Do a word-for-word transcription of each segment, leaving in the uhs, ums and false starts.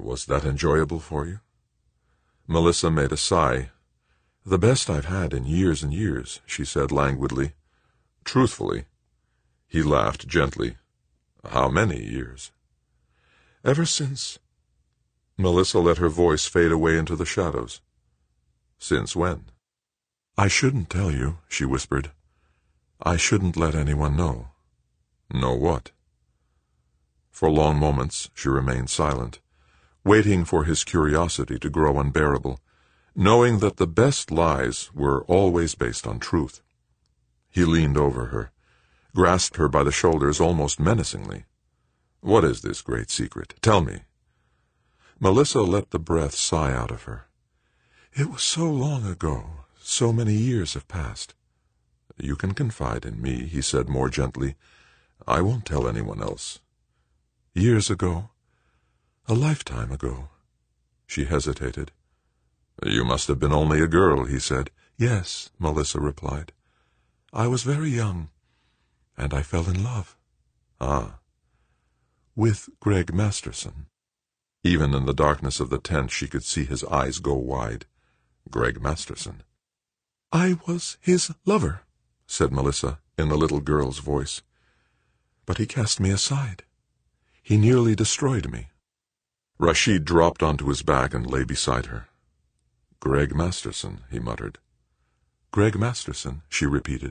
Was that enjoyable for you? Melissa made a sigh. The best I've had in years and years, she said languidly. Truthfully. He laughed gently. How many years? Ever since... Melissa let her voice fade away into the shadows. Since when? I shouldn't tell you, she whispered. I shouldn't let anyone know. Know what? For long moments she remained silent, waiting for his curiosity to grow unbearable, knowing that the best lies were always based on truth. He leaned over her, grasped her by the shoulders almost menacingly. What is this great secret? Tell me. Melissa let the breath sigh out of her. It was so long ago. So many years have passed. You can confide in me, he said more gently. I won't tell anyone else. Years ago. A lifetime ago. She hesitated. You must have been only a girl, he said. Yes, Melissa replied. I was very young, and I fell in love. Ah. With Greg Masterson. Even in the darkness of the tent she could see his eyes go wide. Greg Masterson. I was his lover, said Melissa in the little girl's voice. But he cast me aside. He nearly destroyed me. Rashid dropped onto his back and lay beside her. Greg Masterson, he muttered. Greg Masterson, she repeated.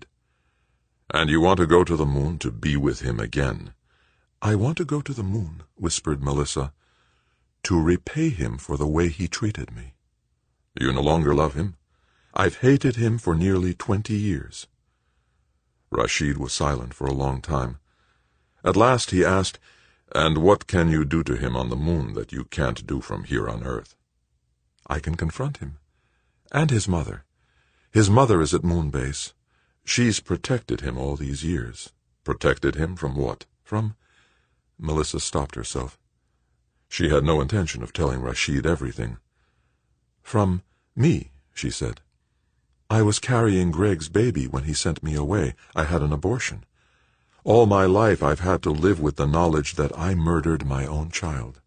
And you want to go to the moon to be with him again? I want to go to the moon, whispered Melissa, to repay him for the way he treated me. You no longer love him? I've hated him for nearly twenty years. Rashid was silent for a long time. At last he asked, And what can you do to him on the moon that you can't do from here on Earth? I can confront him. And his mother. His mother is at Moonbase. She's protected him all these years. Protected him from what? From... Melissa stopped herself. She had no intention of telling Rashid everything. From me, she said. I was carrying Greg's baby when he sent me away. I had an abortion. All my life I've had to live with the knowledge that I murdered my own child.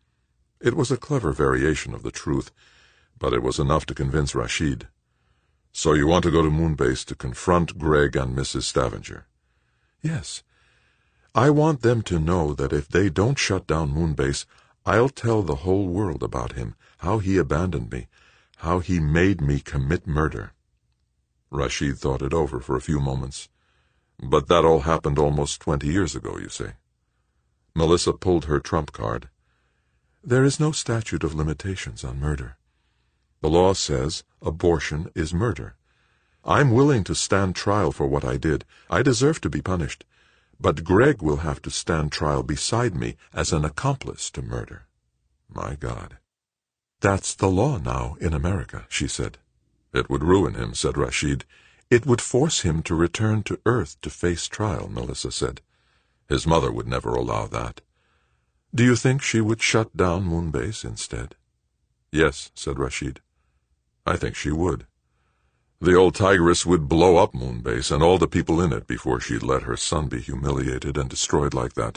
It was a clever variation of the truth, but it was enough to convince Rashid. So you want to go to Moonbase to confront Greg and Missus Stavanger? Yes. I want them to know that if they don't shut down Moonbase, I'll tell the whole world about him, how he abandoned me, how he made me commit murder. Rashid thought it over for a few moments. But that all happened almost twenty years ago, you say. Melissa pulled her trump card. There is no statute of limitations on murder. The law says abortion is murder. I'm willing to stand trial for what I did. I deserve to be punished. But Greg will have to stand trial beside me as an accomplice to murder. My God. That's the law now in America, she said. It would ruin him, said Rashid. It would force him to return to Earth to face trial, Melissa said. His mother would never allow that. Do you think she would shut down Moonbase instead? Yes, said Rashid. I think she would. The old tigress would blow up Moonbase and all the people in it before she'd let her son be humiliated and destroyed like that.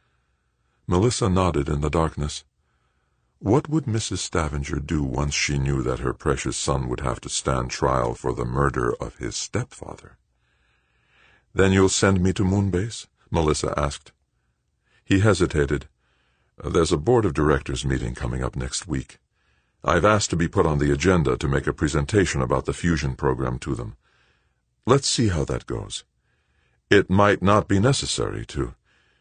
Melissa nodded in the darkness. What would Missus Stavanger do once she knew that her precious son would have to stand trial for the murder of his stepfather? Then you'll send me to Moonbase? Melissa asked. He hesitated. There's a board of directors meeting coming up next week. I've asked to be put on the agenda to make a presentation about the fusion program to them. Let's see how that goes. It might not be necessary to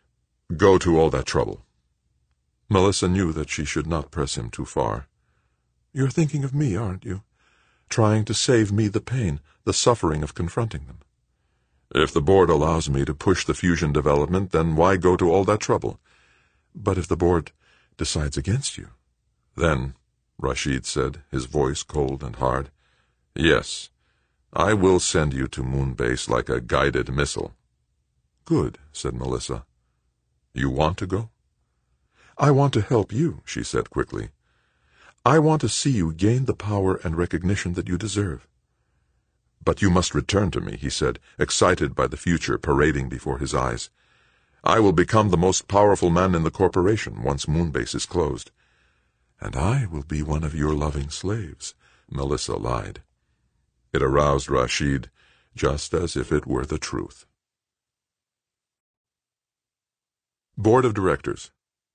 go to all that trouble. Melissa knew that she should not press him too far. You're thinking of me, aren't you? Trying to save me the pain, the suffering of confronting them. If the board allows me to push the fusion development, then why go to all that trouble? But if the board decides against you, then, Rashid said, his voice cold and hard, yes, I will send you to Moonbase like a guided missile. Good, said Melissa. You want to go? I want to help you, she said quickly. I want to see you gain the power and recognition that you deserve. But you must return to me, he said, excited by the future parading before his eyes. I will become the most powerful man in the corporation once Moonbase is closed. "And I will be one of your loving slaves," Melissa lied. It aroused Rashid, just as if it were the truth. Board of Directors.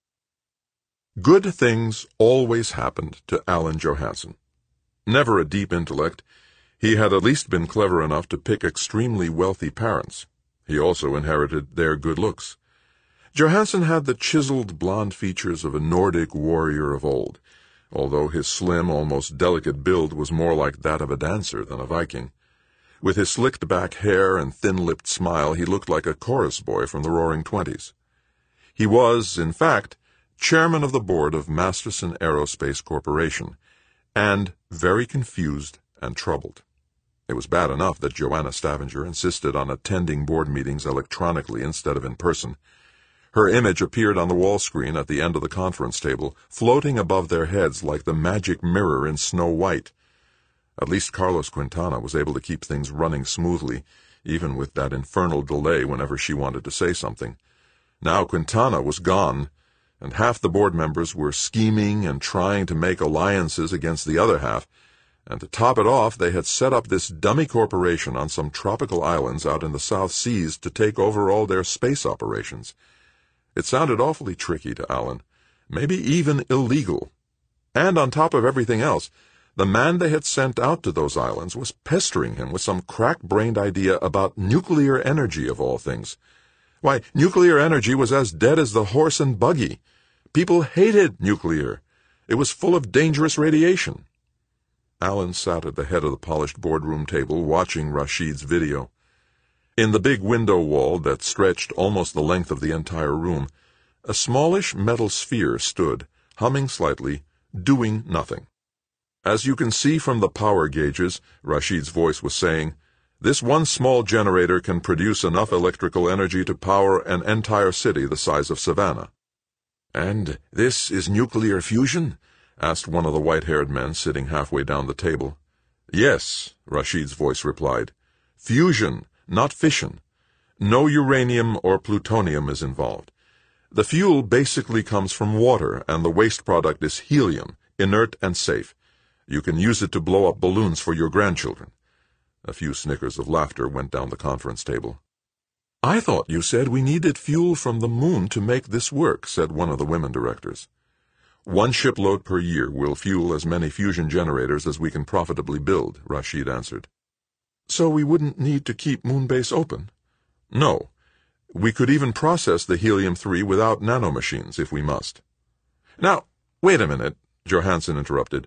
Good things always happened to Alan Johansen. Never a deep intellect, he had at least been clever enough to pick extremely wealthy parents. He also inherited their good looks. Johansen had the chiseled blonde features of a Nordic warrior of old, although his slim, almost delicate build was more like that of a dancer than a Viking. With his slicked-back hair and thin-lipped smile, he looked like a chorus boy from the Roaring Twenties. He was, in fact, chairman of the board of Masterson Aerospace Corporation, and very confused and troubled. It was bad enough that Joanna Stavanger insisted on attending board meetings electronically instead of in person. Her image appeared on the wall screen at the end of the conference table, floating above their heads like the magic mirror in Snow White. At least Carlos Quintana was able to keep things running smoothly, even with that infernal delay whenever she wanted to say something. Now Quintana was gone, and half the board members were scheming and trying to make alliances against the other half, and to top it off, they had set up this dummy corporation on some tropical islands out in the South Seas to take over all their space operations. It sounded awfully tricky to Alan, maybe even illegal. And on top of everything else, the man they had sent out to those islands was pestering him with some crack-brained idea about nuclear energy of all things. Why, nuclear energy was as dead as the horse and buggy. People hated nuclear. It was full of dangerous radiation. Alan sat at the head of the polished boardroom table watching Rashid's video. In the big window wall that stretched almost the length of the entire room, a smallish metal sphere stood, humming slightly, doing nothing. "As you can see from the power gauges," Rashid's voice was saying, "this one small generator can produce enough electrical energy to power an entire city the size of Savannah." "And this is nuclear fusion?" asked one of the white-haired men sitting halfway down the table. "Yes," Rashid's voice replied. "Fusion, not fission. No uranium or plutonium is involved. The fuel basically comes from water, and the waste product is helium, inert and safe. You can use it to blow up balloons for your grandchildren." A few snickers of laughter went down the conference table. "I thought you said we needed fuel from the moon to make this work," said one of the women directors. "One shipload per year will fuel as many fusion generators as we can profitably build," Rashid answered. "So we wouldn't need to keep Moonbase open?" "No. We could even process the helium three without nanomachines, if we must." "Now, wait a minute," Johansen interrupted.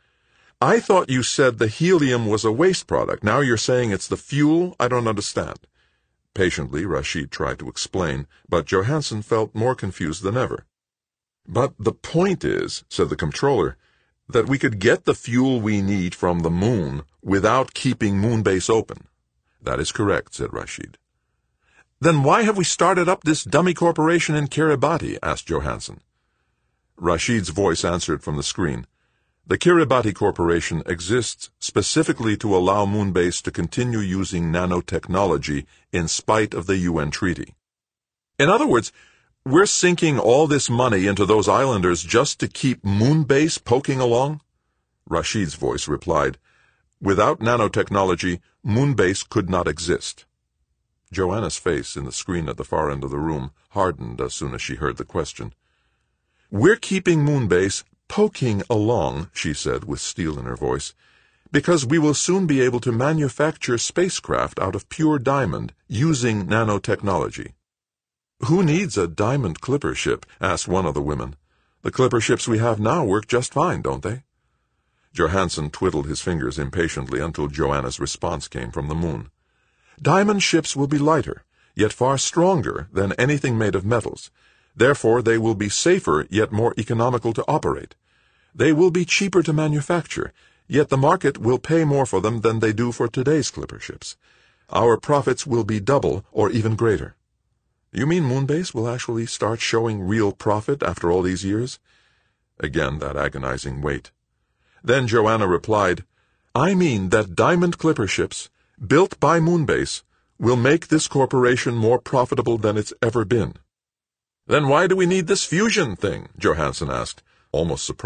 "I thought you said the helium was a waste product. Now you're saying it's the fuel? I don't understand." Patiently, Rashid tried to explain, but Johansen felt more confused than ever. "But the point is," said the comptroller, "that we could get the fuel we need from the moon without keeping Moonbase open." "That is correct," said Rashid. "Then why have we started up this dummy corporation in Kiribati?" asked Johansen. Rashid's voice answered from the screen. "The Kiribati Corporation exists specifically to allow Moonbase to continue using nanotechnology in spite of the U N treaty." "In other words, we're sinking all this money into those islanders just to keep Moonbase poking along?" Rashid's voice replied, "Without nanotechnology, Moonbase could not exist." Joanna's face in the screen at the far end of the room hardened as soon as she heard the question. "We're keeping Moonbase poking along," she said with steel in her voice, "because we will soon be able to manufacture spacecraft out of pure diamond using nanotechnology." "Who needs a diamond clipper ship?" asked one of the women. "The clipper ships we have now work just fine, don't they?" Johansen twiddled his fingers impatiently until Joanna's response came from the moon. "Diamond ships will be lighter, yet far stronger than anything made of metals. Therefore they will be safer yet more economical to operate. They will be cheaper to manufacture, yet the market will pay more for them than they do for today's clipper ships. Our profits will be double or even greater." "You mean Moonbase will actually start showing real profit after all these years?" Again that agonizing wait. Then Joanna replied, "I mean that diamond clipper ships, built by Moonbase, will make this corporation more profitable than it's ever been." "Then why do we need this fusion thing?" Johansen asked, almost surprised.